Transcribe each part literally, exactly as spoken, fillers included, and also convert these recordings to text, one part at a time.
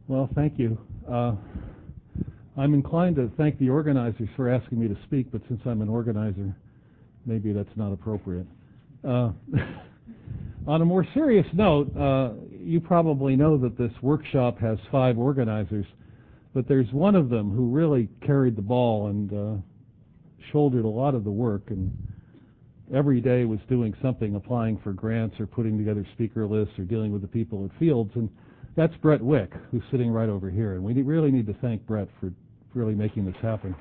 Well, thank you. Uh, I'm inclined to thank the organizers for asking me to speak, but since I'm an organizer, maybe that's not appropriate. Uh, on a more serious note, uh, you probably know that this workshop has five organizers, but there's one of them who really carried the ball and uh, shouldered a lot of the work, and every day was doing something, applying for grants or putting together speaker lists or dealing with the people at Fields, and that's Brett Wick, who's sitting right over here. And we really need to thank Brett for really making this happen.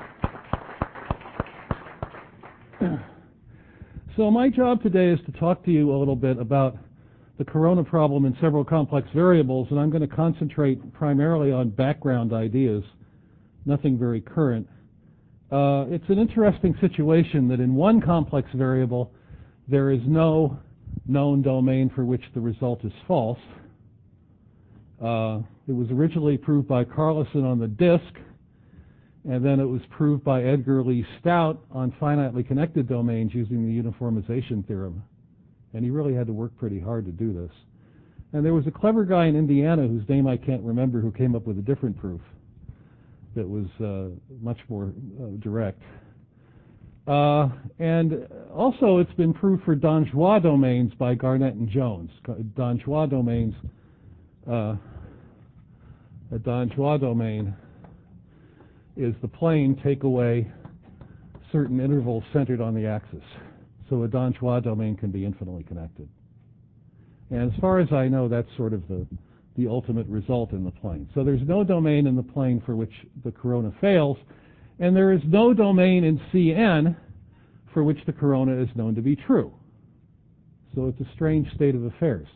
So my job today is to talk to you a little bit about the corona problem and several complex variables, and I'm going to concentrate primarily on background ideas, nothing very current. Uh, it's an interesting situation that in one complex variable there is no known domain for which the result is false. Uh, it was originally proved by Carlson on the disk, and then it was proved by Edgar Lee Stout on finitely connected domains using the uniformization theorem. And he really had to work pretty hard to do this. And there was a clever guy in Indiana whose name I can't remember who came up with a different proof that was uh, much more uh, direct. Uh, and also it's been proved for Donjois domains by Garnett and Jones. Donjois domains, uh, a Donjois domain is the plane take away certain intervals centered on the axis. So a Donjois domain can be infinitely connected. And as far as I know, that's sort of the, the ultimate result in the plane. So there's no domain in the plane for which the corona fails, and there is no domain in C N for which the corona is known to be true. So it's a strange state of affairs.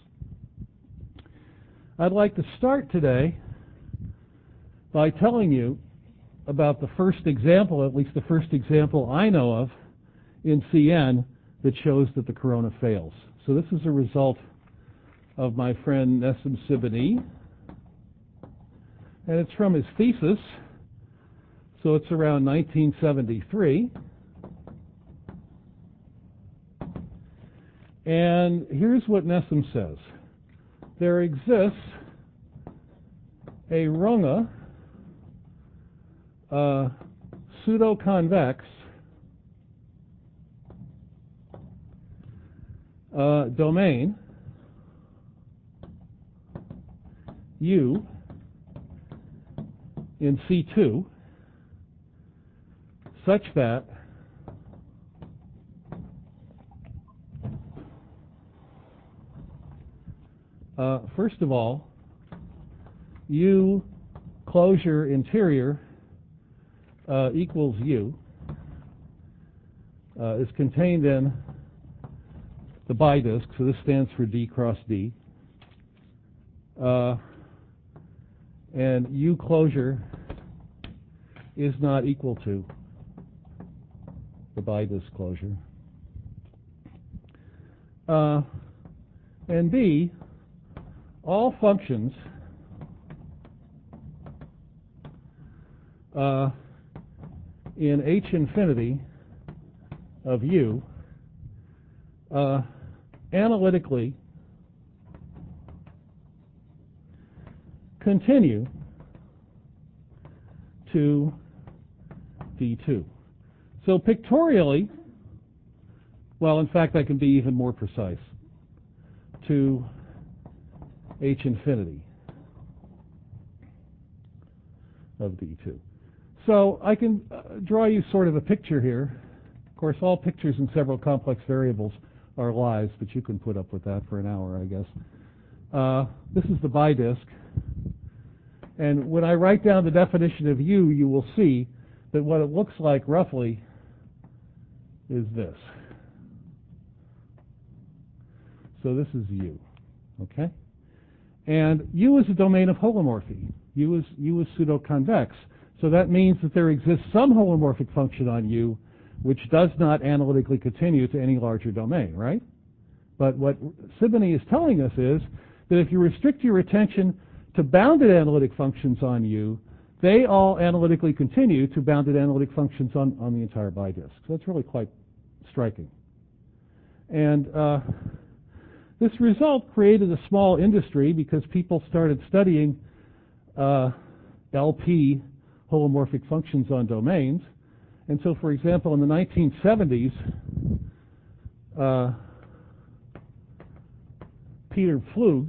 I'd like to start today by telling you about the first example, at least the first example I know of in C N that shows that the corona fails. So this is a result of my friend Nessim Sibony, and it's from his thesis, so it's around nineteen seventy-three. And here's what Nessim says. There exists a Runge uh, pseudo-convex uh, domain U in C two such that uh, first of all, U closure interior uh, equals U uh, is contained in the bidisk, so this stands for D cross D. Uh, and U closure is not equal to the bidisk closure. Uh, and B, all functions uh, in H infinity of U uh, analytically continue to D two. So pictorially, well, in fact, I can be even more precise, to H infinity of D two. So I can uh, draw you sort of a picture here. Of course, all pictures in several complex variables are lies, but you can put up with that for an hour, I guess. Uh, this is the bidisk. And when I write down the definition of U, you will see that what it looks like roughly is this. So this is U, okay? And U is a domain of holomorphy. U is, U is pseudo-convex. So that means that there exists some holomorphic function on U which does not analytically continue to any larger domain, right? But what Sibony is telling us is that if you restrict your attention to bounded analytic functions on U, they all analytically continue to bounded analytic functions on, on the entire bidisk. So that's really quite striking. And uh, this result created a small industry because people started studying uh, L P holomorphic functions on domains. And so, for example, in the nineteen seventies, uh, Peter Pflug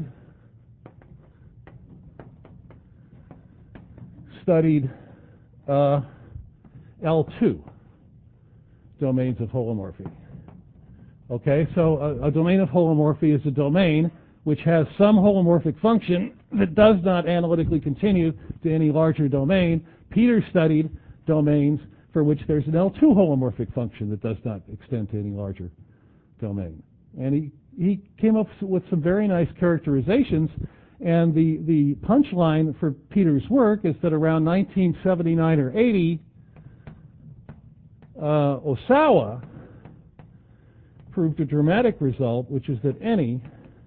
studied uh, L two domains of holomorphy. Okay, so a, a domain of holomorphy is a domain which has some holomorphic function that does not analytically continue to any larger domain. Peter studied domains for which there's an L two holomorphic function that does not extend to any larger domain. And he, he came up with some very nice characterizations, and the, the punchline for Peter's work is that around nineteen seventy-nine or eighty, uh, Osawa proved a dramatic result, which is that any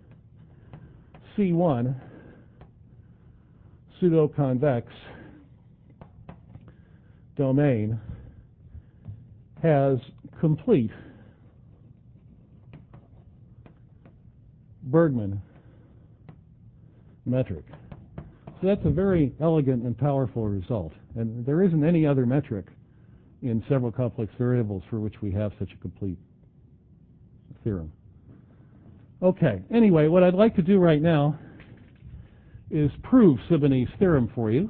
C one pseudo-convex domain has complete Bergman metric. So that's a very elegant and powerful result. And there isn't any other metric in several complex variables for which we have such a complete theorem. Okay, anyway, what I'd like to do right now is prove Siboney's theorem for you.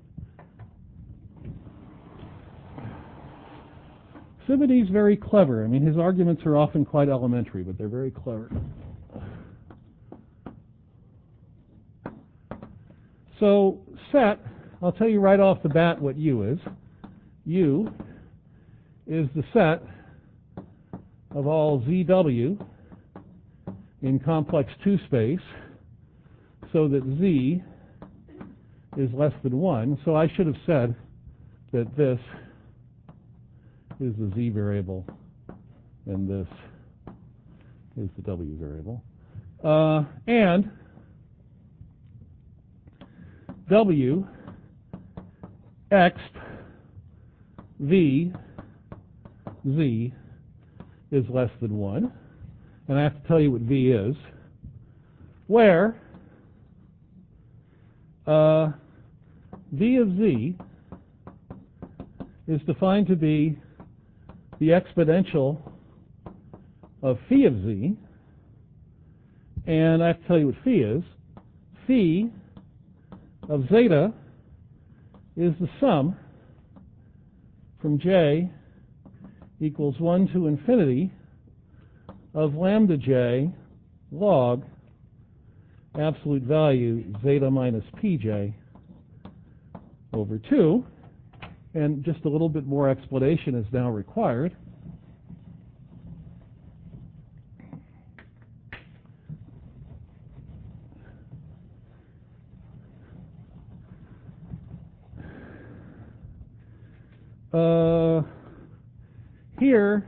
Siboney's very clever. I mean, his arguments are often quite elementary, but they're very clever. So set, I'll tell you right off the bat what U is. U is the set of all Z W in complex two space so that Z is less than one. So I should have said that this is the Z variable and this is the W variable. Uh, and W X V Z is less than one. And I have to tell you what V is, where uh, V of Z is defined to be the exponential of phi of Z. And I have to tell you what phi is. Phi of zeta is the sum from J equals one to infinity of lambda J log absolute value zeta minus Pj over two. And just a little bit more explanation is now required. Uh, here,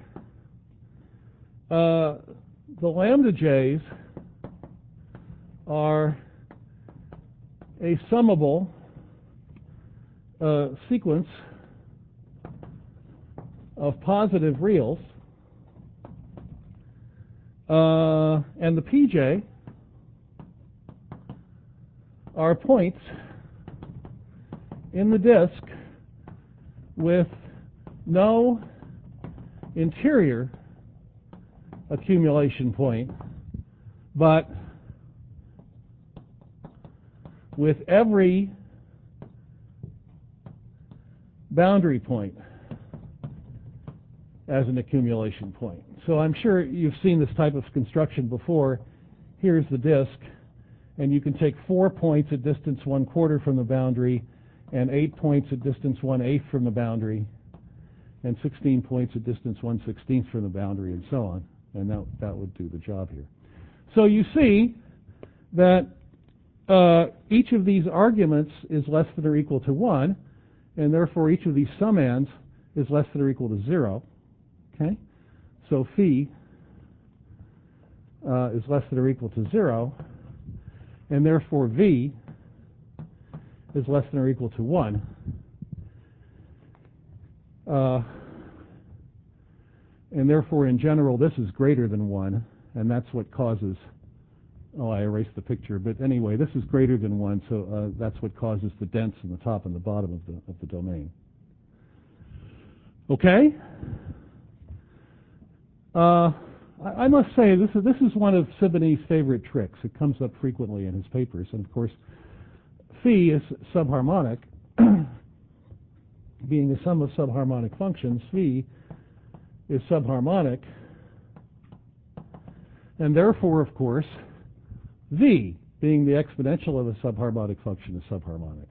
uh, the lambda j's are a summable uh, sequence of positive reals, uh, and the Pj are points in the disk with no interior accumulation point, but with every boundary point as an accumulation point. So I'm sure you've seen this type of construction before. Here's the disk, and you can take four points at distance one quarter from the boundary, and eight points at distance one eighth from the boundary, and sixteen points at distance one sixteenth from the boundary, and so on. And that, that would do the job here. So you see that uh, each of these arguments is less than or equal to one, and therefore each of these summands is less than or equal to zero. Okay? So phi uh, is less than or equal to zero, and therefore V is less than or equal to one. Uh, and therefore, in general, this is greater than one, and that's what causes oh, I erased the picture, but anyway, this is greater than one, so uh, that's what causes the dents in the top and the bottom of the, of the domain. Okay? Uh, I, I must say, this is, this is one of Siboney's favorite tricks. It comes up frequently in his papers, and of course, phi is subharmonic. Being the sum of subharmonic functions, phi is subharmonic, and therefore, of course, v, being the exponential of a subharmonic function, is subharmonic.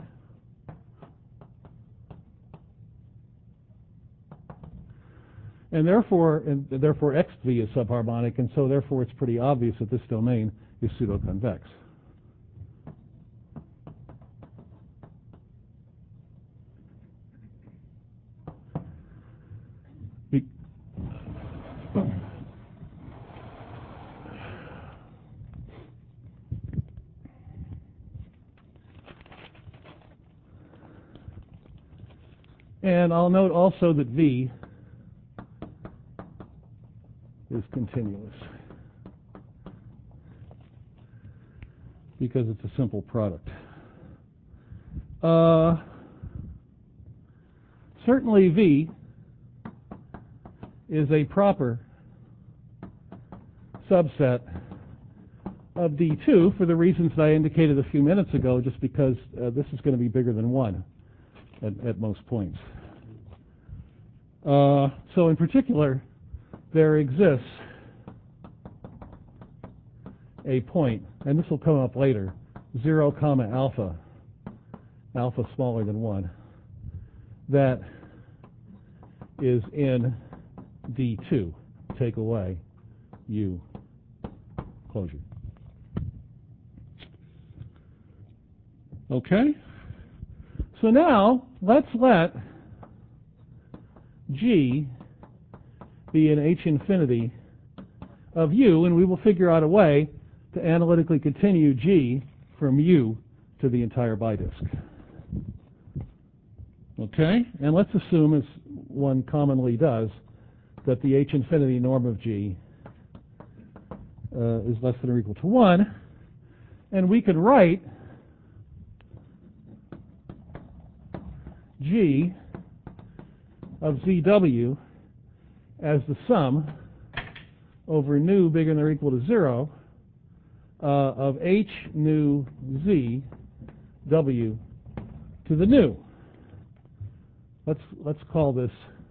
And therefore, and therefore X V is subharmonic, and so therefore it's pretty obvious that this domain is pseudoconvex. Be and I'll note also that V is continuous because it's a simple product. Uh, certainly V is a proper subset of D two for the reasons that I indicated a few minutes ago, just because uh, this is going to be bigger than one at, at most points. Uh, so in particular, there exists a point, and this will come up later, zero comma alpha, alpha smaller than one, that is in D two. Take away U closure. Okay? So now, let's let G be an H infinity of U, and we will figure out a way to analytically continue G from U to the entire bidisk. Okay? And let's assume, as one commonly does, that the H infinity norm of G uh, is less than or equal to one, and we can write G of Z W as the sum over nu bigger than or equal to zero uh, of H nu Z W to the nu. Let's let's call this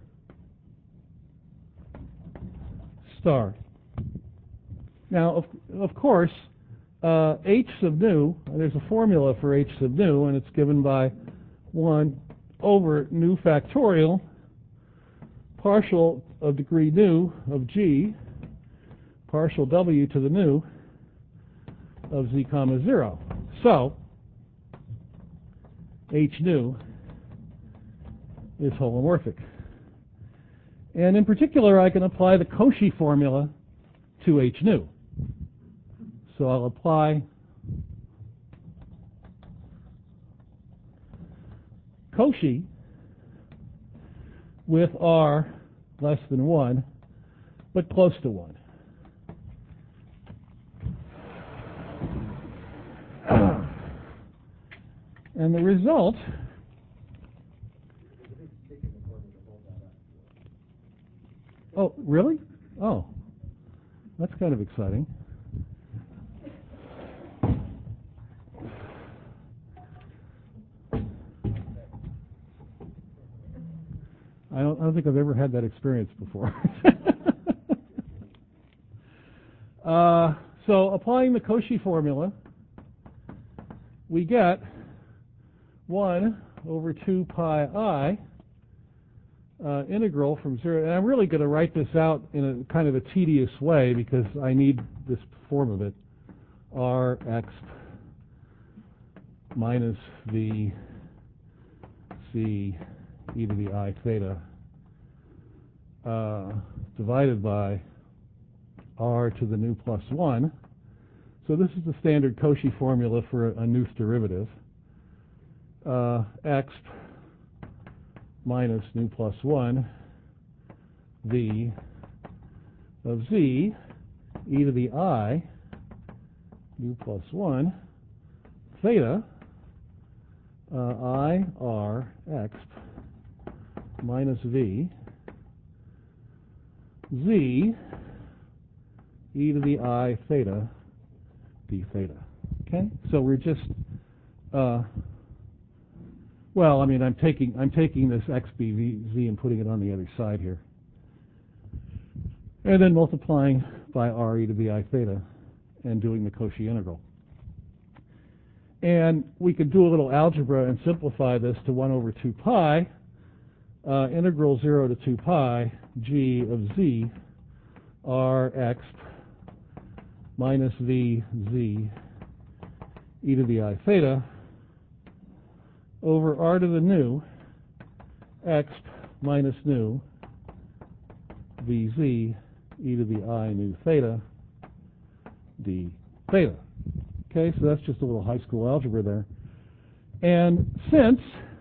star. Now, of, of course, uh, H sub nu, there's a formula for H sub nu, and it's given by one over nu factorial partial of degree nu of G partial W to the nu of Z comma zero. So, H nu is holomorphic. And in particular, I can apply the Cauchy formula to H nu. So I'll apply Cauchy with R less than one, but close to one. And the result oh, really? Oh, that's kind of exciting. I don't, I don't think I've ever had that experience before. uh, so applying the Cauchy formula, we get one over two pi I uh, integral from zero. And I'm really going to write this out in a kind of a tedious way because I need this form of it. R x minus v c e to the I theta uh, divided by r to the nu plus one. So this is the standard Cauchy formula for a, a Knuth derivative. Uh, x minus nu plus one v of z e to the I u plus one, theta, uh, I r x minus v, z, e to the I theta d theta. Okay, so we're just, uh, well, I mean, I'm taking I'm taking this x b v z and putting it on the other side here, and then multiplying by r e to the I theta, and doing the Cauchy integral. And we could do a little algebra and simplify this to one over two pi, uh, integral zero to two pi g of z r x minus v z e to the I theta over r to the nu x minus nu vz e to the I nu theta d theta. Okay, so that's just a little high school algebra there. And since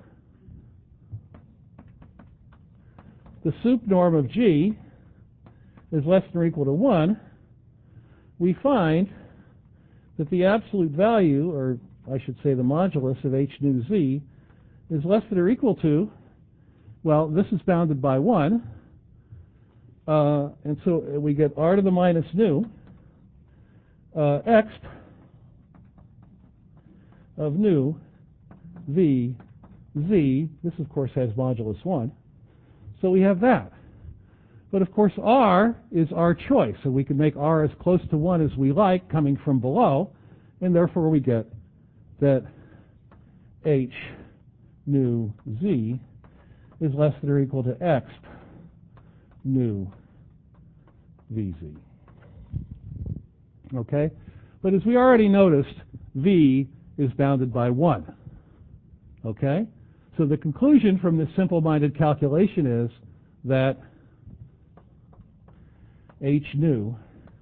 the sup norm of G is less than or equal to one, we find that the absolute value, or I should say the modulus of h nu z, is less than or equal to, well, this is bounded by one, uh, and so we get r to the minus nu uh, x of nu v z. This, of course, has modulus one. So we have that. But, of course, r is our choice, so we can make r as close to one as we like coming from below, and therefore we get that h nu z is less than or equal to x nu vz. Okay? But as we already noticed, v is bounded by one. Okay? So the conclusion from this simple-minded calculation is that h nu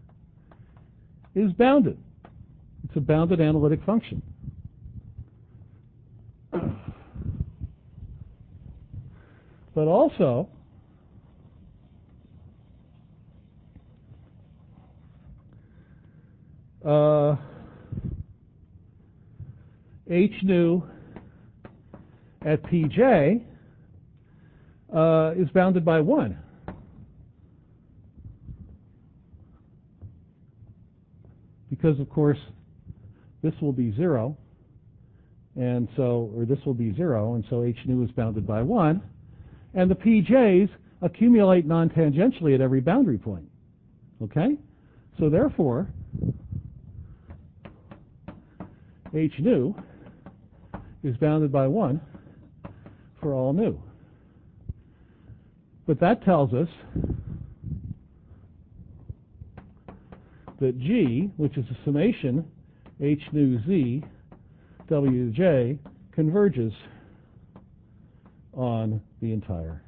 is bounded. It's a bounded analytic function. But also, uh, h nu at pj uh, is bounded by one. Because, of course, this will be zero, and so, or this will be zero, and so h nu is bounded by one, and the P Js accumulate non-tangentially at every boundary point. Okay? So therefore, h nu is bounded by one for all nu. But that tells us that G, which is a summation h nu z w j, converges on the entire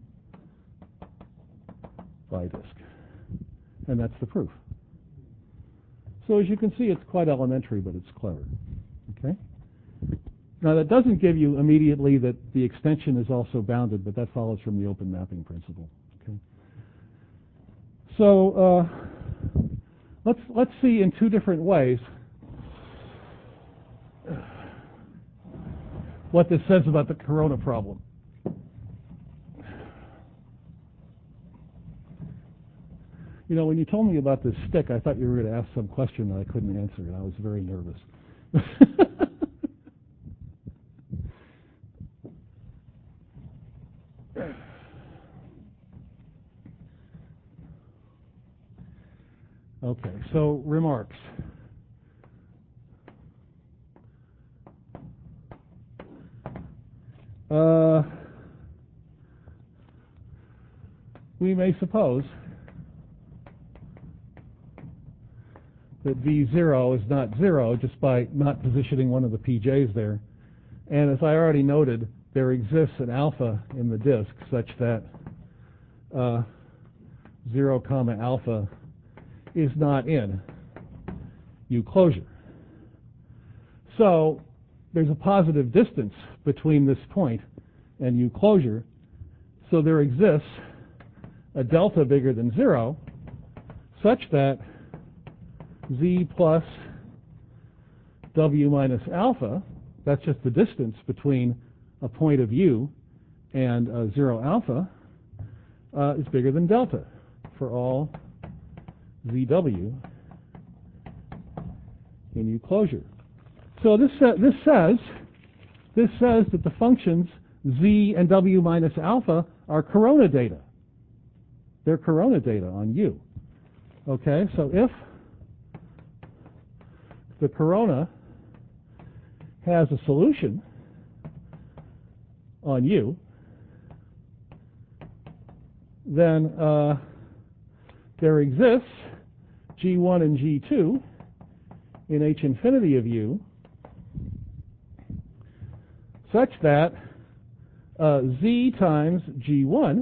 Lie disk. And that's the proof. So as you can see, it's quite elementary, but it's clever. Okay? Now that doesn't give you immediately that the extension is also bounded, but that follows from the open mapping principle. Okay? So uh, let's let's see in two different ways what this says about the corona problem. You know, when you told me about this stick, I thought you were going to ask some question that I couldn't answer, and I was very nervous. Okay, so remarks. Uh, we may suppose that V zero is not zero just by not positioning one of the P Js there. And as I already noted, there exists an alpha in the disk such that uh, zero comma alpha is not in U closure. So there's a positive distance between this point and U closure, so there exists a delta bigger than zero such that Z plus W minus alpha, that's just the distance between a point of U and uh, zero alpha, uh, is bigger than delta for all Z W in U closure. So this uh, this says this says that the functions Z and W minus alpha are corona data. They're corona data on U. Okay, so if the corona has a solution on U, then uh, there exists G one and G two in H infinity of U such that uh, Z times G one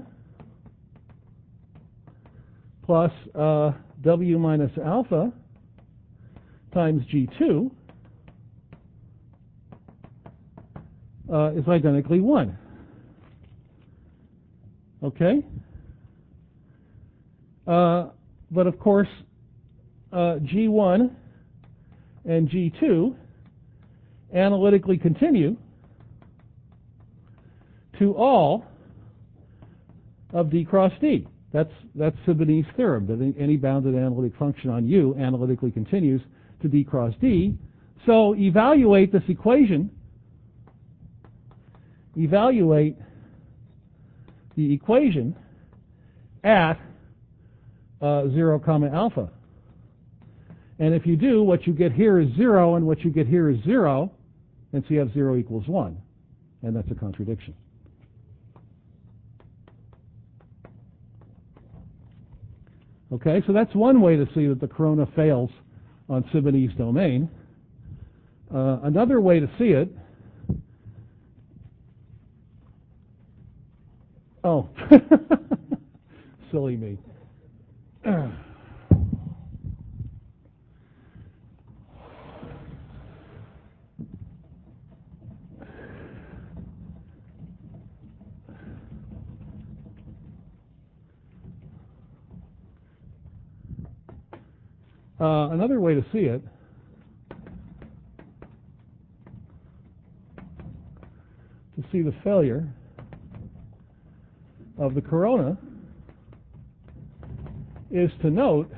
plus uh, W minus alpha times G two uh, is identically one. Okay? Uh, but of course, uh, G one and G two analytically continue to all of D cross D. That's, that's Siboney's theorem, that any bounded analytic function on U analytically continues to D cross D. So evaluate this equation, evaluate the equation at uh, zero comma alpha. And if you do, what you get here is zero, and what you get here is zero, and so you have zero equals one, and that's a contradiction. Okay, so that's one way to see that the corona fails on Siboney's domain. Uh, another way to see it, oh, silly me. Uh, another way to see it to see the failure of the corona is to note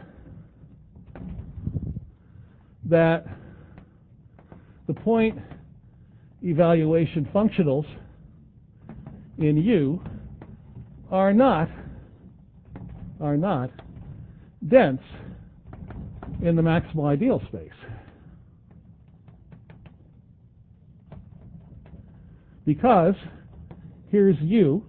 that the point evaluation functionals in U are not are not dense in the maximal ideal space. Because here's U,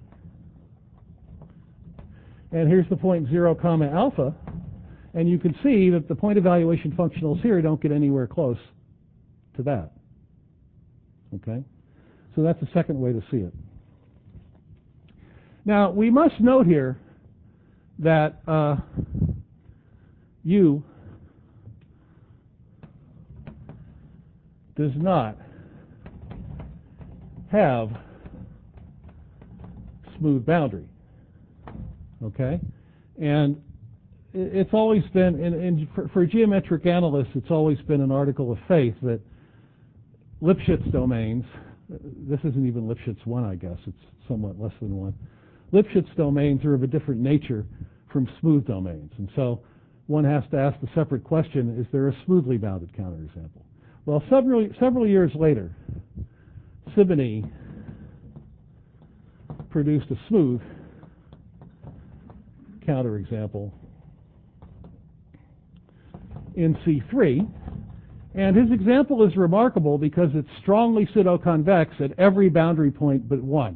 and here's the point zero comma alpha, and you can see that the point evaluation functionals here don't get anywhere close to that. Okay? So that's the second way to see it. Now, we must note here that uh, U does not have smooth boundary. Okay? And it's always been, in, in, for, for geometric analysts, it's always been an article of faith that Lipschitz domains, this isn't even Lipschitz one, I guess, it's somewhat less than one. Lipschitz domains are of a different nature from smooth domains. And so one has to ask the separate question, is there a smoothly bounded counterexample? Well, several, several years later, Siboney produced a smooth counterexample in C three, and his example is remarkable because it's strongly pseudo-convex at every boundary point but one.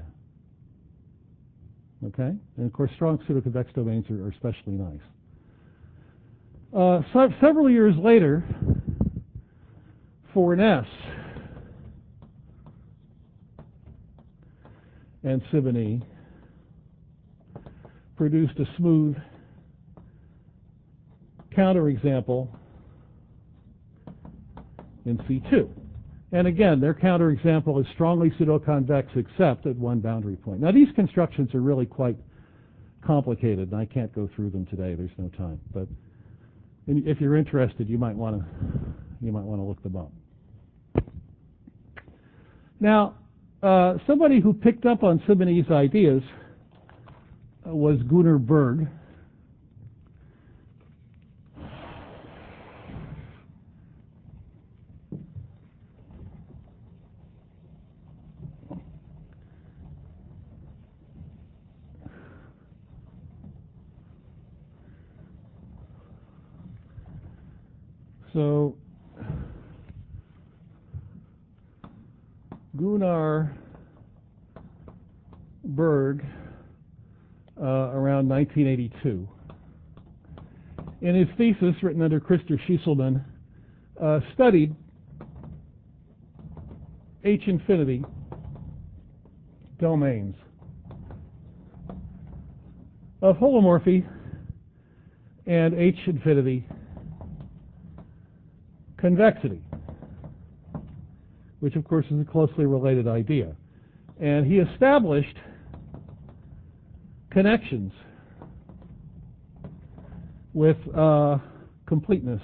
Okay? And of course, strong pseudo-convex domains are, are especially nice. Uh, so several years later, Fourness and Siboney produced a smooth counterexample in C two. And again, their counterexample is strongly pseudo-convex except at one boundary point. Now, these constructions are really quite complicated, and I can't go through them today. There's no time. But if you're interested, you might want to you might want to look them up. Now, uh, somebody who picked up on some of these ideas was Gunnar Berg. So, Gunnar Berg, uh, around nineteen eighty-two. In his thesis, written under Christer Schieselman, uh, studied H infinity domains of holomorphy and H infinity convexity, which of course is a closely related idea. And he established connections with uh, completeness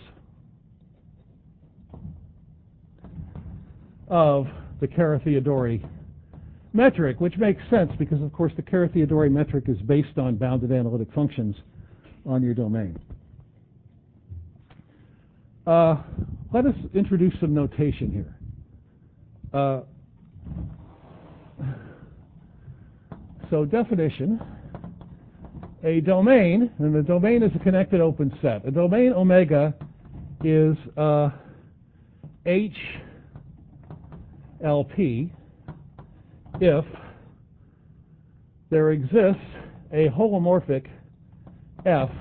of the Carathéodory metric, which makes sense because, of course, the Carathéodory metric is based on bounded analytic functions on your domain. Uh, let us introduce some notation here. Uh, so definition, a domain, and the domain is a connected open set. A domain omega is uh, H L P if there exists a holomorphic F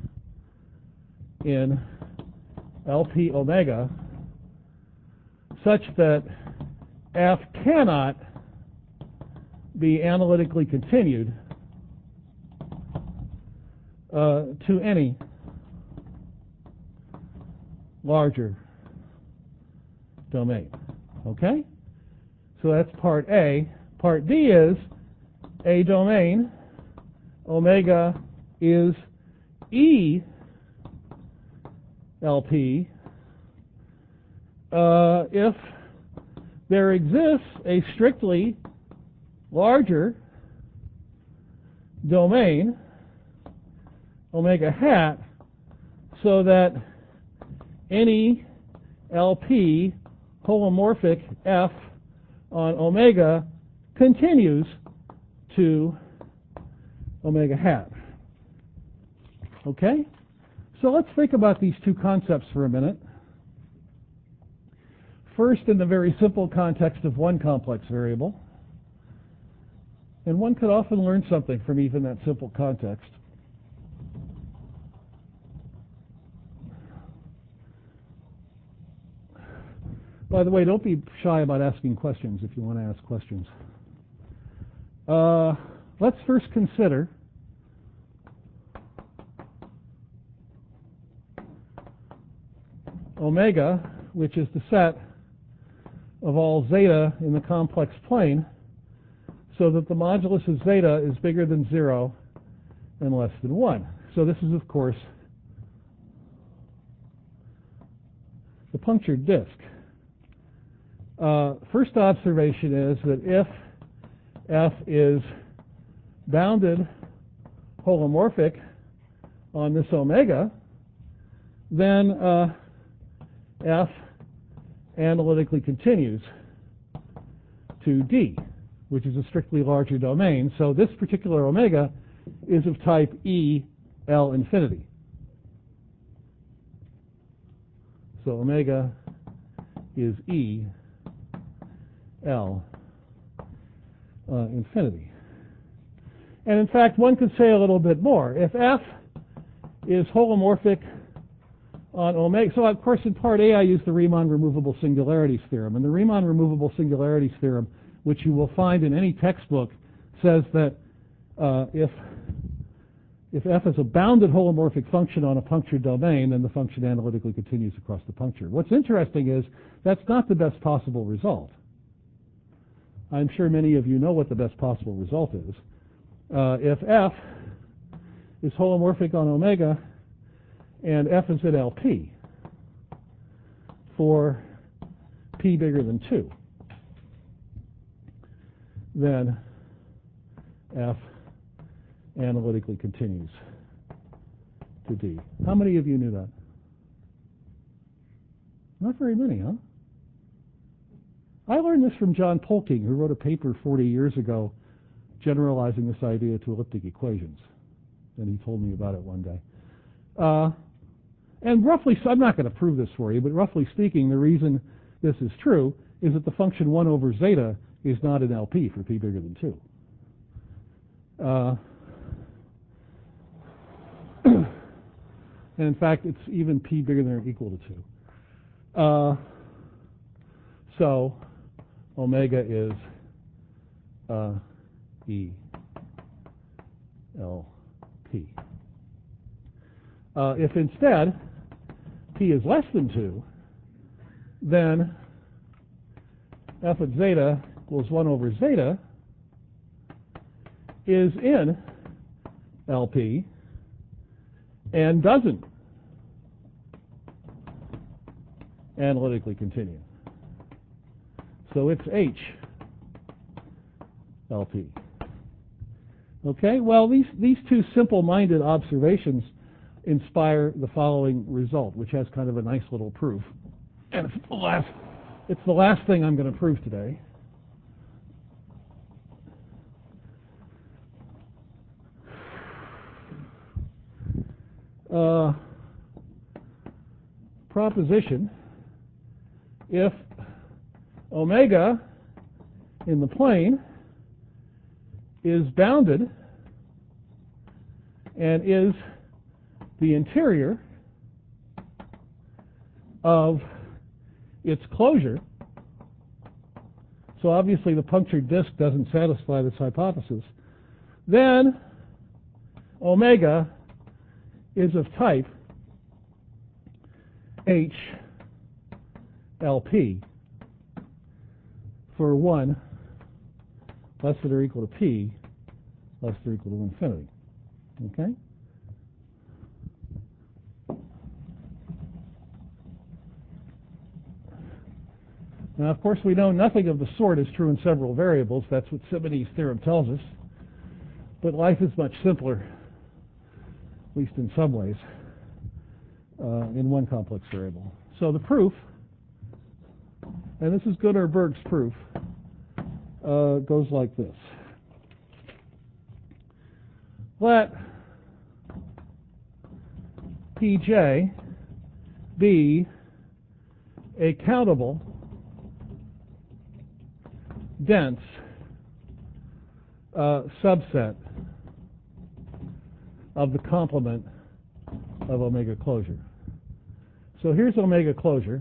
in L P omega such that F cannot be analytically continued uh, to any larger domain. Okay? So that's part A. Part B is a domain omega is E L P uh, if there exists a strictly larger domain omega hat so that any L P holomorphic F on omega continues to omega hat. Okay? So let's think about these two concepts for a minute. First, in the very simple context of one complex variable. And one could often learn something from even that simple context. By the way, don't be shy about asking questions if you want to ask questions. Uh, let's first consider omega, which is the set of all zeta in the complex plane, so that the modulus of zeta is bigger than zero and less than one. So this is, of course, the punctured disk. Uh, first observation is that if F is bounded holomorphic on this omega, then uh, F analytically continues to D, which is a strictly larger domain. So this particular omega is of type E L infinity. So omega is E L uh, infinity. And in fact, one could say a little bit more. If F is holomorphic on omega, so of course in part A I use the Riemann removable singularities theorem. And the Riemann removable singularities theorem, which you will find in any textbook, says that uh, if if F is a bounded holomorphic function on a punctured domain, then the function analytically continues across the puncture. What's interesting is that's not the best possible result. I'm sure many of you know what the best possible result is. Uh, if F is holomorphic on omega and F is at L P for P bigger than two. then F analytically continues to D. How many of you knew that? Not very many, huh? I learned this from John Polking, who wrote a paper forty years ago generalizing this idea to elliptic equations. And he told me about it one day. Uh, and roughly, so I'm not going to prove this for you, but roughly speaking, the reason this is true is that the function one over zeta is not an L P for p bigger than two. Uh, and in fact, it's even p bigger than or equal to two. Uh, so omega is uh, E L P. Uh, if instead p is less than two, then f at zeta equals one over zeta is in L P and doesn't analytically continue. So it's H L P. Okay, well, these, these two simple-minded observations inspire the following result, which has kind of a nice little proof. And it's the last, it's the last thing I'm going to prove today. Uh, proposition, if omega in the plane is bounded and is the interior of its closure, so obviously the punctured disk doesn't satisfy this hypothesis, then omega is of type H L P for one less than or equal to p less than or equal to infinity. Okay? Now, of course, we know nothing of the sort is true in several variables. That's what Simone's theorem tells us. But life is much simpler, at least in some ways, uh, in one complex variable. So the proof, and this is Gunnar-Berg's proof, uh, goes like this. Let Pj be a countable, dense uh, subset of the complement of omega closure. So here's omega closure,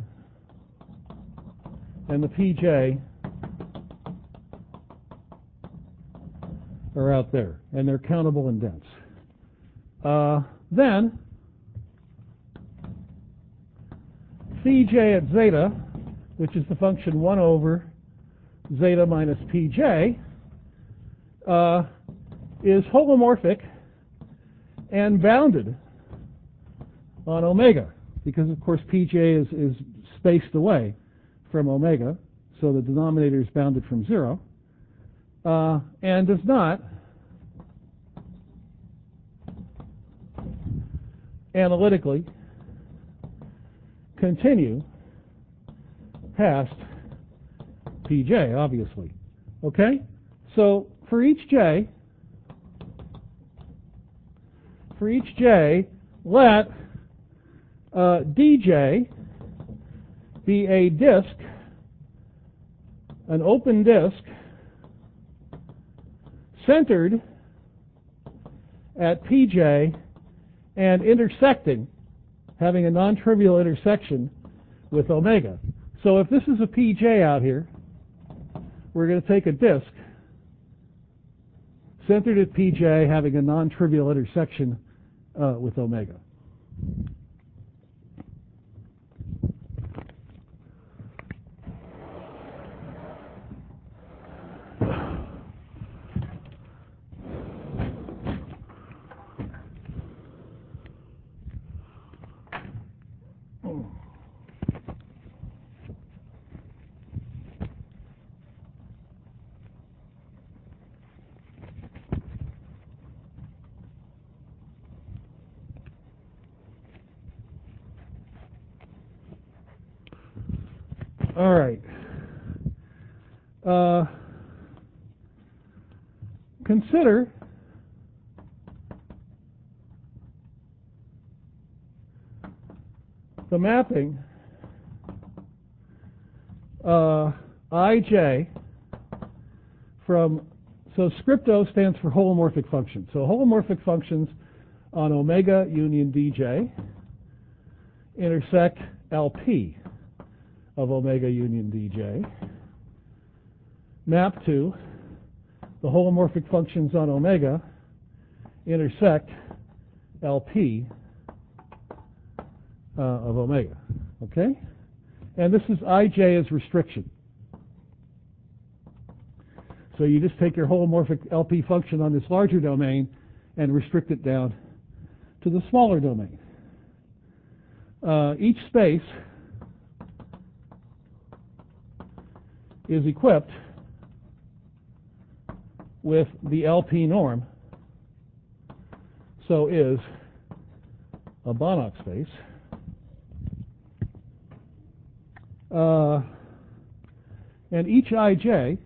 and the Pj are out there, and they're countable and dense. Uh, then, Pj at zeta, which is the function one over zeta minus Pj, uh, is holomorphic and bounded on omega, because of course Pj is, is spaced away from omega, so the denominator is bounded from zero, uh, and does not analytically continue past Pj, obviously. Okay? So for each j, for each j, let uh, dj be a disk, an open disk, centered at Pj and intersecting, having a non-trivial intersection with omega. So if this is a Pj out here, we're going to take a disk centered at Pj having a non-trivial intersection uh, with omega. All right. Uh, consider the mapping uh, ij from, so script O stands for holomorphic function. So holomorphic functions on omega union dj intersect Lp of omega union dj, map to the holomorphic functions on omega intersect Lp uh, of omega. Okay? And this is ij as restriction. So you just take your holomorphic Lp function on this larger domain and restrict it down to the smaller domain. Uh, each space is equipped with the Lp norm, so is a Banach space. Uh, and each ij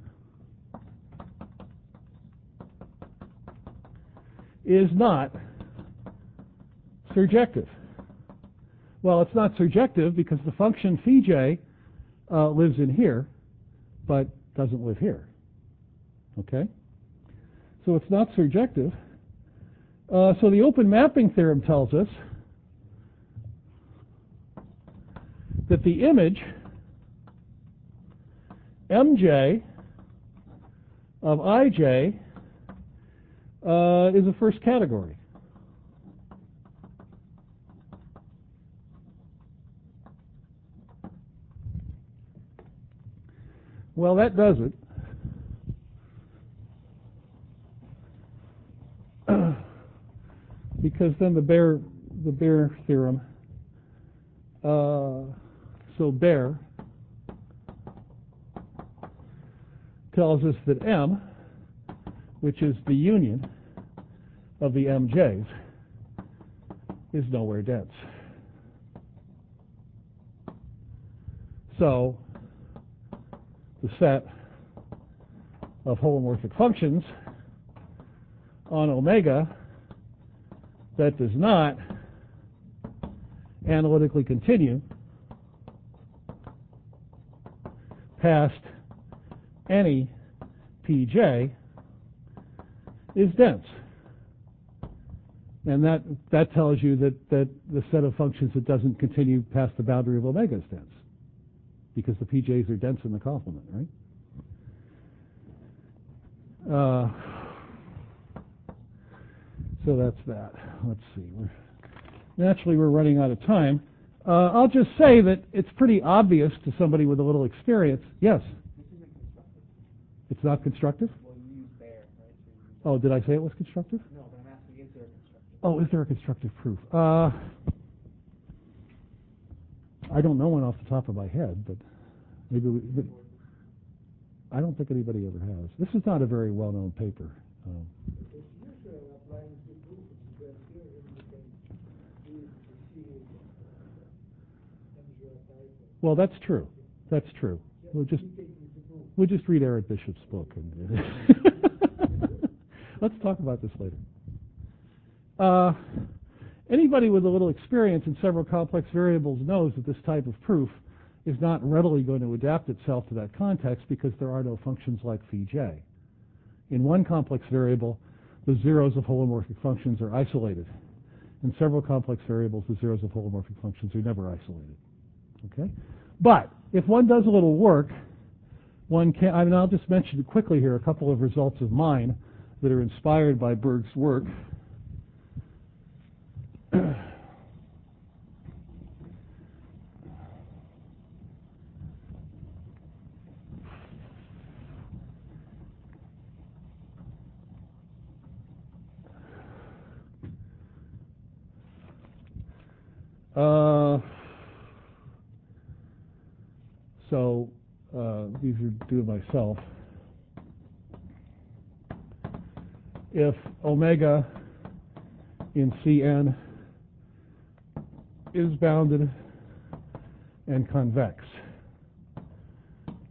is not surjective. Well, it's not surjective because the function phi j uh, lives in here, but doesn't live here. Okay? So it's not surjective. Uh, so the open mapping theorem tells us that the image mj of ij uh, is a first category. Well, that does it. Because then the Baire the Baire theorem, uh, so Baire tells us that M, which is the union of the M Js, is nowhere dense. So the set of holomorphic functions on omega that does not analytically continue past any Pj is dense. And that, that tells you that, that the set of functions that doesn't continue past the boundary of omega is dense, because the P Js are dense in the complement, right? Uh, so that's that. Let's see. We're, naturally, we're running out of time. Uh, I'll just say that it's pretty obvious to somebody with a little experience. Yes? It's not constructive? Well, you use Baire, right? So you Oh, did I say it was constructive? no, but I'm asking, is there a constructive? Oh, is there a constructive proof? Uh, I don't know one off the top of my head, but maybe we, but I don't think anybody ever has. This is not a very well-known paper. Um, well, that's true. That's true. We'll just we'll just read Eric Bishop's book, and let's talk about this later. Uh, anybody with a little experience in several complex variables knows that this type of proof is not readily going to adapt itself to that context because there are no functions like phi j. In one complex variable, the zeros of holomorphic functions are isolated. In several complex variables, the zeros of holomorphic functions are never isolated. Okay? But if one does a little work, one can, I mean, I'll just mention quickly here a couple of results of mine that are inspired by Berg's work. Uh, so uh, these are due to myself. If omega in Cn is bounded and convex,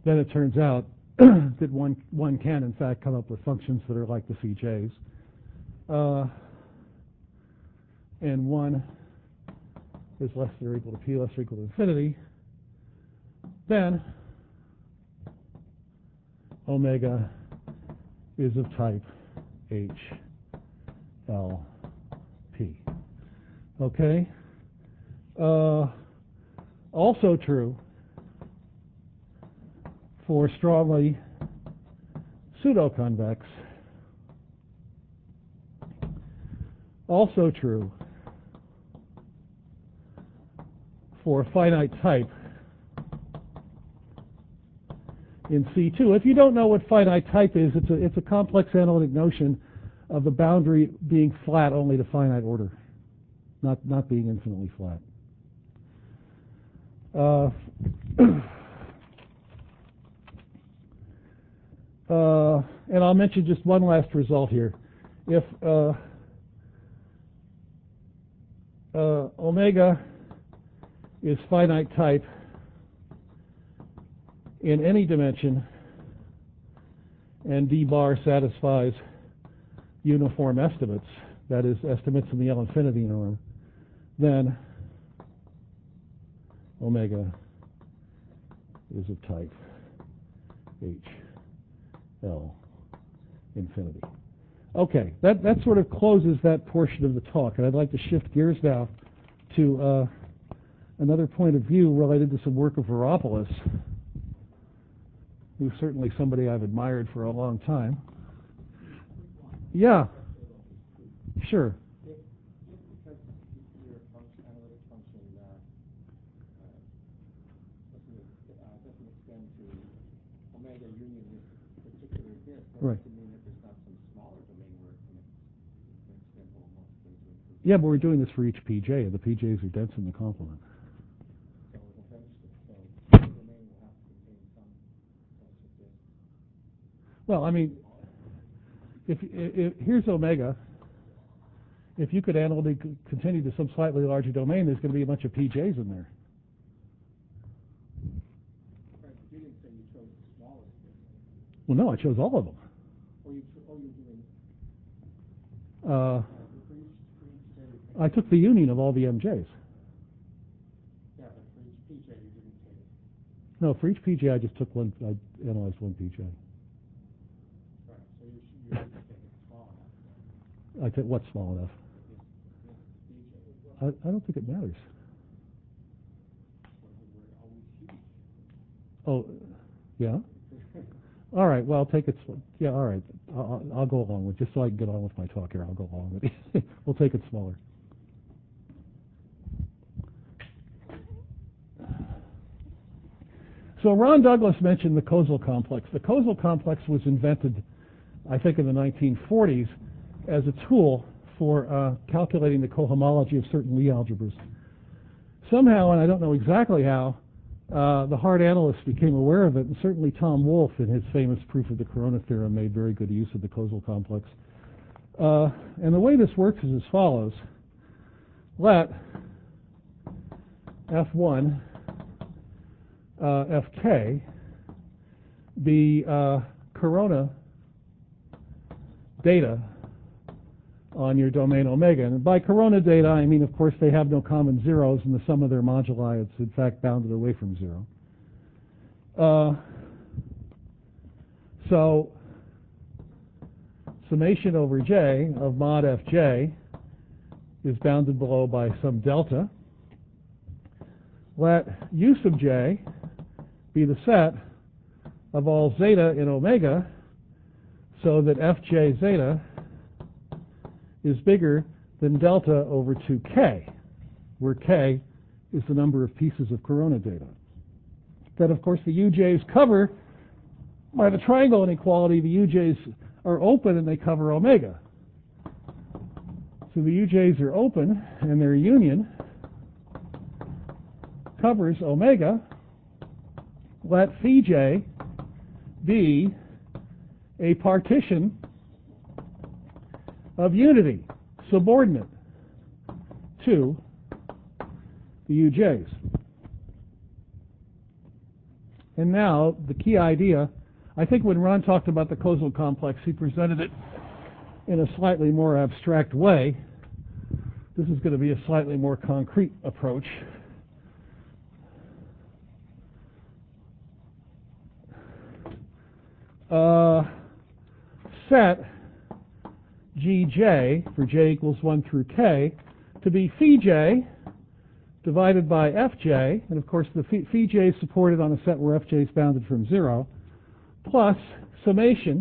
then it turns out that one one can in fact come up with functions that are like the C Js, uh, and one is less than or equal to p less or equal to infinity, then omega is of type H L P. Okay? Uh, also true for strongly pseudo-convex. Also true for finite type in C two. If you don't know what finite type is, it's a, it's a complex analytic notion of the boundary being flat only to finite order, not, not being infinitely flat. Uh, uh, and I'll mention just one last result here. If uh, uh, omega is finite type in any dimension and d bar satisfies uniform estimates, that is, estimates in the L infinity norm, then omega is of type H L infinity. Okay, that, that sort of closes that portion of the talk, and I'd like to shift gears now to uh, another point of view related to some work of Veropoulos, who's certainly somebody I've admired for a long time. Yeah, sure. If, just because your function, analytic function uh, uh, doesn't, uh, doesn't extend to omega union this particular disk, that Right. doesn't mean that there's not some smaller domain where it can, it can extend homomorphically to include. Yeah, but we're doing this for each P J, and the P Js are dense in the complement. So eventually, so the domain will have to contain some such a disk. Well, I mean, if, if, if here's omega. If you could analytically continue to some slightly larger domain, there's going to be a bunch of P Js in there. Right, but you didn't say you chose the smallest disk. Well, no, I chose all of them. Or you, cho- oh, you're doing, Uh, uh, for each, for each J, you picked- I took the union of all the M Js. yeah, but for each P J you didn't take. No, for each P J, I just took one. I analyzed one P J. Right, so you should, you didn't take it small enough. I took what's small enough? This, this P J I, I don't think it matters. were always huge. Oh, yeah. All right. Well, I'll take it. sm- Yeah. All right. I'll, I'll go along with just so I can get on with my talk here. I'll go along with it. We'll take it smaller. So Ron Douglas mentioned the Kozul complex. The Kozul complex was invented, I think, in the nineteen forties as a tool for uh, calculating the cohomology of certain Lie algebras. Somehow, and I don't know exactly how, uh, the hard analysts became aware of it, and certainly Tom Wolfe, in his famous proof of the corona theorem, made very good use of the Kozul complex. Uh, and the way this works is as follows. Let F one uh, F K be uh, corona data on your domain omega. And by corona data, I mean, of course, they have no common zeros, and the sum of their moduli is, in fact, bounded away from zero. Uh, so summation over J of mod Fj is bounded below by some delta. Let U sub j be the set of all zeta in omega so that Fj zeta is bigger than delta over two k, where k is the number of pieces of corona data. Then, of course, the U Js cover, by the triangle inequality, the U Js are open and they cover omega. So the U Js are open and their union covers omega. Let phi j be a partition of unity subordinate to the U Js. And now, the key idea, I think when Ron talked about the causal complex, he presented it in a slightly more abstract way. This is going to be a slightly more concrete approach. Uh, set G J, for j equals one through k, to be phi j divided by fj, and of course the phi, phi j is supported on a set where fj is bounded from zero, plus summation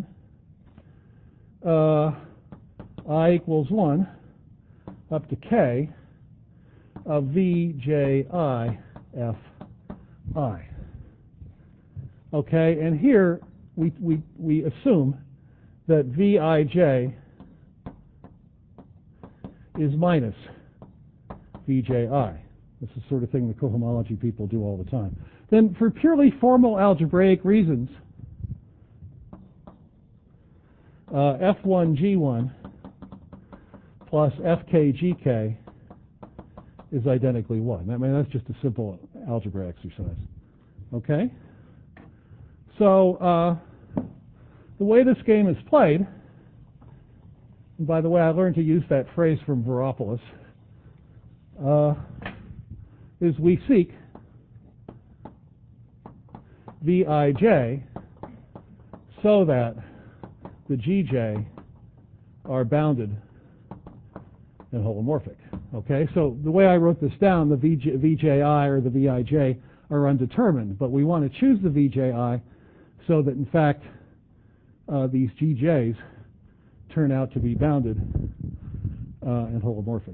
uh, I equals one up to k of vji fi. Okay, and here we, we, we assume that vij is minus vji. This is the sort of thing the cohomology people do all the time. Then for purely formal algebraic reasons, uh, f one g one plus fk gk is identically one. I mean, that's just a simple algebra exercise. Okay? So, uh, the way this game is played, and by the way, I learned to use that phrase from Veropoulos, uh, is we seek Vij so that the Gj are bounded and holomorphic. Okay, so the way I wrote this down, the Vj, Vji or the Vij are undetermined, but we want to choose the Vji so that, in fact, uh, these Gjs turn out to be bounded uh, and holomorphic.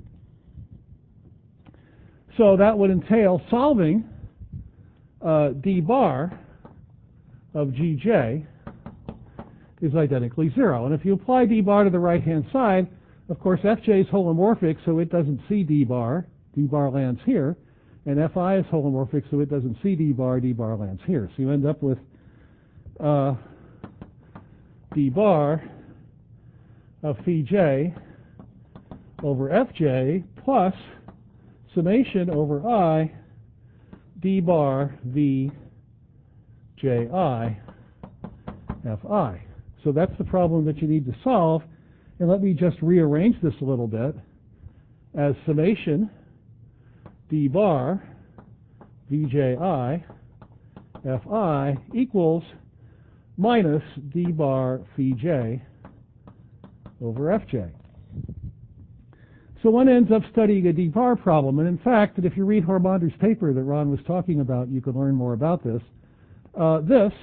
So that would entail solving uh, d bar of Gj is identically zero. And if you apply d bar to the right-hand side, of course, fj is holomorphic, so it doesn't see d bar. D bar lands here. And fi is holomorphic, so it doesn't see d bar. D bar lands here. So you end up with uh, d bar of phi j over fj plus summation over I d bar v j I fi. So that's the problem that you need to solve. And let me just rearrange this a little bit as summation d bar vji fi equals minus d bar phi j over fj. So one ends up studying a d bar problem, and in fact, if you read Hormonder's paper that Ron was talking about, you can learn more about this. Uh, this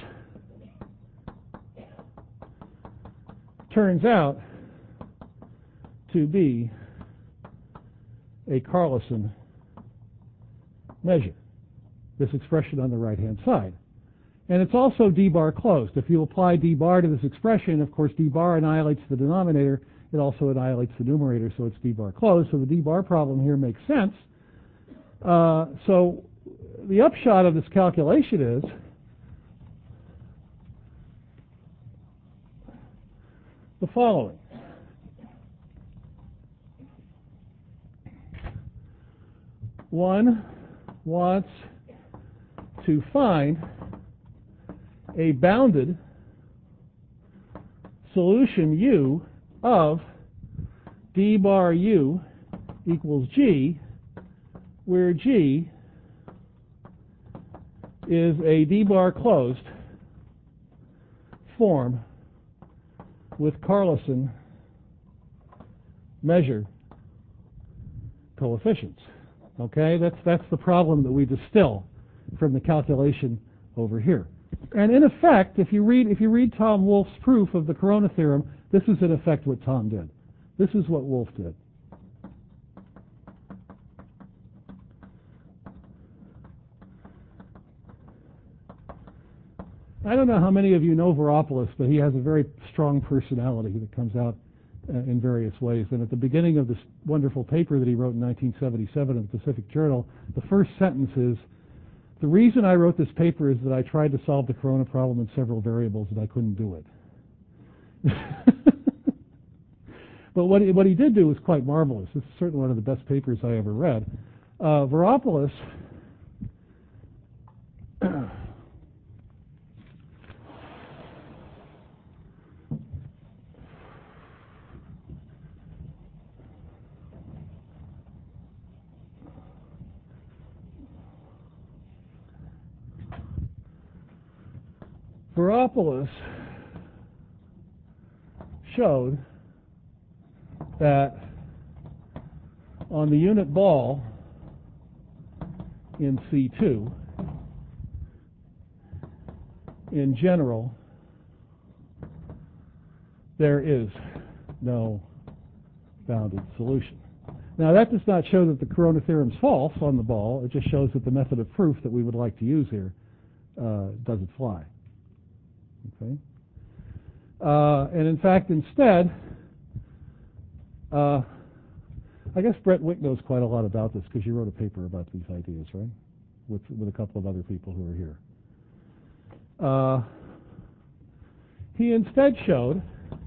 turns out to be a Carlson measure, this expression on the right-hand side. And it's also d bar closed. If you apply d bar to this expression, of course, d bar annihilates the denominator. It also annihilates the numerator, so it's d bar closed. So the d bar problem here makes sense. Uh, so the upshot of this calculation is the following. One wants to find a bounded solution U of d bar U equals G, where G is a d bar closed form with Carlson measure coefficients. Okay, that's that's the problem that we distill from the calculation over here. And in effect, if you read if you read Tom Wolf's proof of the Corona theorem, this is in effect what Tom did. This is what Wolf did. I don't know how many of you know Veropoulos, but he has a very strong personality that comes out uh, in various ways. And at the beginning of this wonderful paper that he wrote in nineteen seventy-seven in the Pacific Journal, the first sentence is, "The reason I wrote this paper is that I tried to solve the Corona problem in several variables and I couldn't do it." But what he, what he did do was quite marvelous. This is certainly one of the best papers I ever read. Uh, Veropoulos Veropoulos showed that on the unit ball in C two, in general, there is no bounded solution. Now, that does not show that the Corona theorem is false on the ball. It just shows that the method of proof that we would like to use here uh, doesn't fly. Okay. Uh, and in fact, instead, uh, I guess Brett Wick knows quite a lot about this because you wrote a paper about these ideas, right? With with a couple of other people who are here. Uh, he instead showed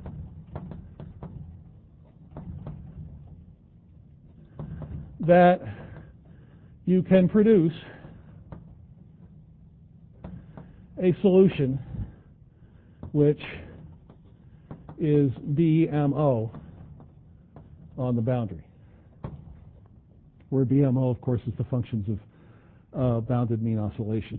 that you can produce a solution which is B M O on the boundary, where B M O, of course, is the functions of uh, bounded mean oscillation.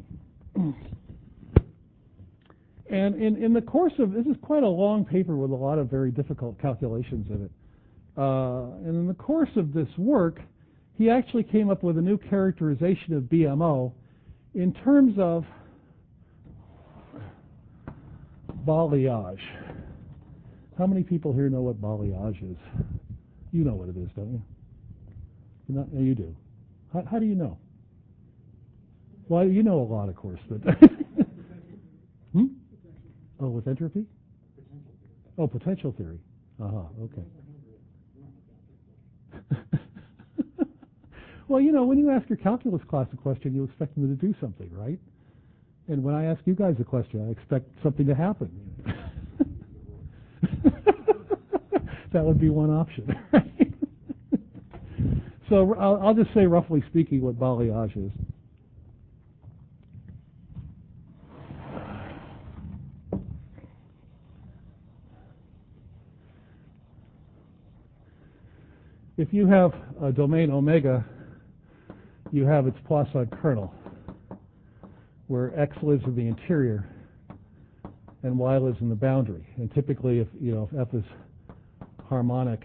And in, in the course of, this is quite a long paper with a lot of very difficult calculations in it. Uh, and in the course of this work, he actually came up with a new characterization of B M O in terms of balayage. How many people here know what balayage is? You know what it is, don't you? You're not, you do. How, how do you know? Well, you know a lot, of course, but hmm? Oh, with entropy? Oh, potential theory. Uh-huh, okay. Well, you know, when you ask your calculus class a question, you expect them to do something, right? And when I ask you guys a question, I expect something to happen. That would be one option. Right? So I'll, I'll just say, roughly speaking, what balayage is. If you have a domain omega, you have its Poisson kernel, where X lives in the interior and Y lives in the boundary. And typically, if you know if F is harmonic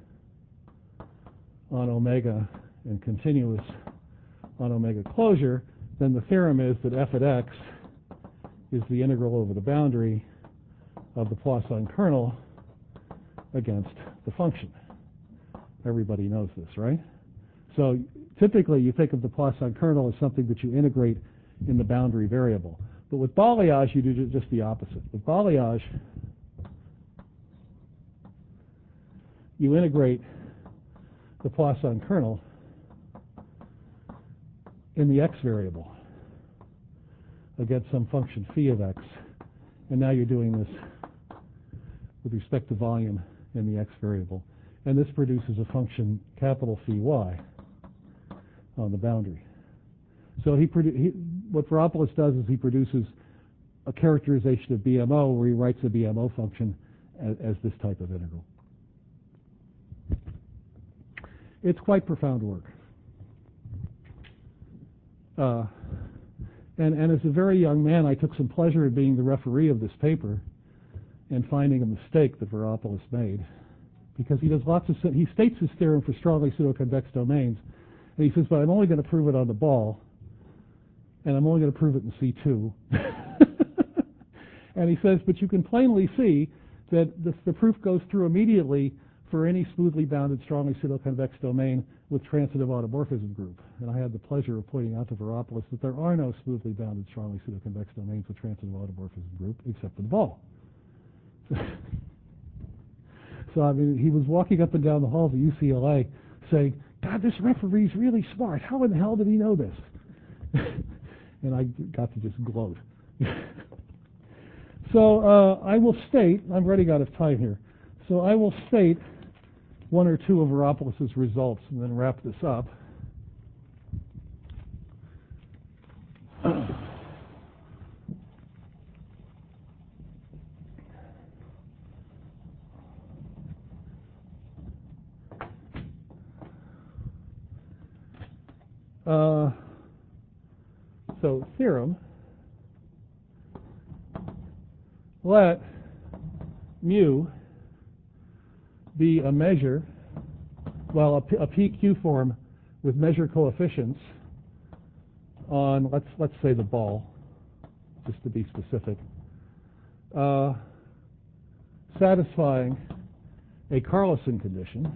on omega and continuous on omega closure, then the theorem is that F at X is the integral over the boundary of the Poisson kernel against the function. Everybody knows this, right? So typically you think of the Poisson kernel as something that you integrate in the boundary variable. But with balayage, you do just the opposite. With balayage, you integrate the Poisson kernel in the x variable against some function phi of x. And now you're doing this with respect to volume in the x variable. And this produces a function capital Phi y on the boundary. So he, produ he what Veropoulos does is he produces a characterization of B M O where he writes the B M O function as, as this type of integral. It's quite profound work. Uh, and, and as a very young man, I took some pleasure in being the referee of this paper and finding a mistake that Veropoulos made. Because he does lots of, he states his theorem for strongly pseudo-convex domains, and he says, but I'm only going to prove it on the ball, and I'm only going to prove it in C two. And he says, but you can plainly see that the, the proof goes through immediately for any smoothly bounded, strongly pseudo-convex domain with transitive automorphism group. And I had the pleasure of pointing out to Veropoulos that there are no smoothly bounded, strongly pseudo-convex domains with transitive automorphism group except for the ball. So, I mean, he was walking up and down the halls of U C L A saying, God, this referee's really smart. How in the hell did he know this? And I got to just gloat. So uh, I will state, I'm running out of time here, so I will state one or two of Veropoulos' results and then wrap this up. Uh, so theorem let mu be a measure, well, a, P, a P Q form with measure coefficients on, let's, let's say the ball, just to be specific, uh, satisfying a Carlson condition.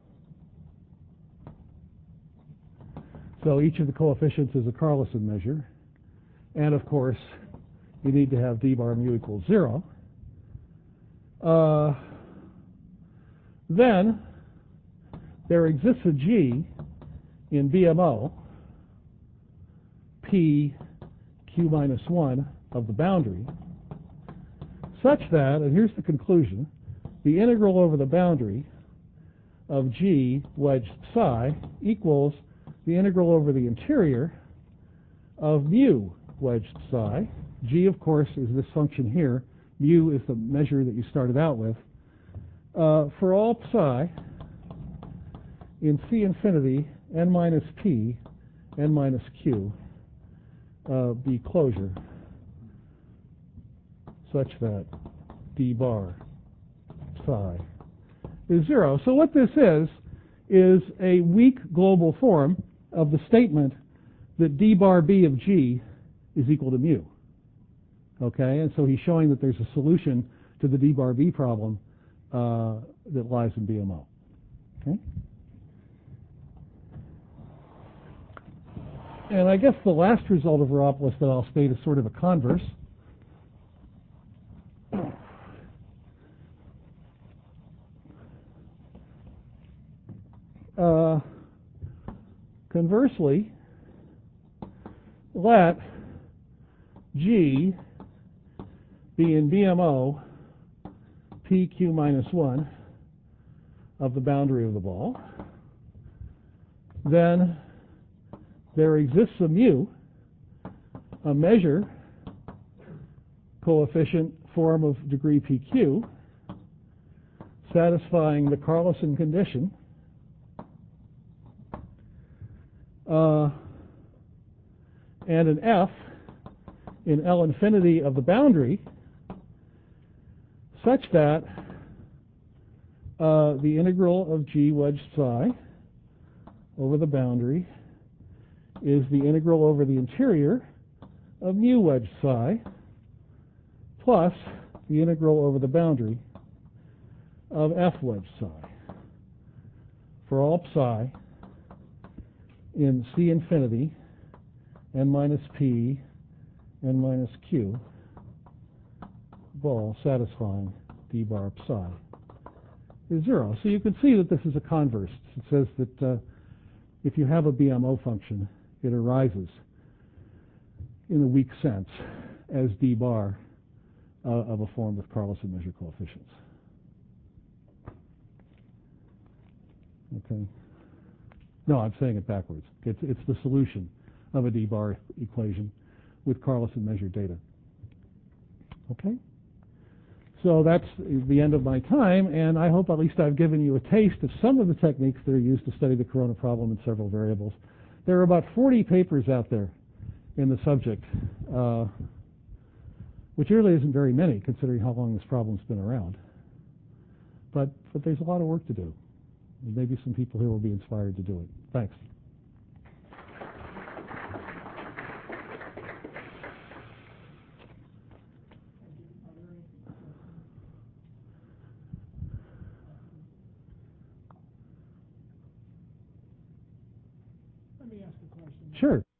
So each of the coefficients is a Carlson measure. And of course, you need to have d bar mu equals zero. Uh, then there exists a G in B M O, P Q minus one of the boundary, such that, and here's the conclusion, the integral over the boundary of G wedged psi equals the integral over the interior of mu wedged psi. G, of course, is this function here. Mu is the measure that you started out with. Uh, for all psi in C infinity, n minus p, n minus q, uh, be closure such that d bar psi is zero. So what this is, is a weak global form of the statement that d bar b of G is equal to mu. Okay, and so he's showing that there's a solution to the d bar b problem uh, that lies in B M O. Okay? And I guess the last result of Veropoulos that I'll state is sort of a converse. Uh, conversely, let G be in B M O P Q minus one of the boundary of the ball. Then there exists a mu, a measure coefficient form of degree P Q, satisfying the Carlson condition. Uh, and an F in L infinity of the boundary, such that uh, the integral of G wedged psi over the boundary is the integral over the interior of mu wedged psi plus the integral over the boundary of F wedged psi for all psi in C infinity, n minus p, n minus q, ball satisfying d bar psi is zero. So you can see that this is a converse. It says that uh, if you have a B M O function, it arises in a weak sense as d bar uh, of a form with Carlson measure coefficients. Okay. No, I'm saying it backwards. It's, it's the solution of a d bar equation with Carlson measured data. Okay? So that's the end of my time, and I hope at least I've given you a taste of some of the techniques that are used to study the corona problem in several variables. There are about forty papers out there in the subject, uh, which really isn't very many considering how long this problem's been around. But, but there's a lot of work to do. Maybe some people here will be inspired to do it. Thanks. Let me ask a question. Sure.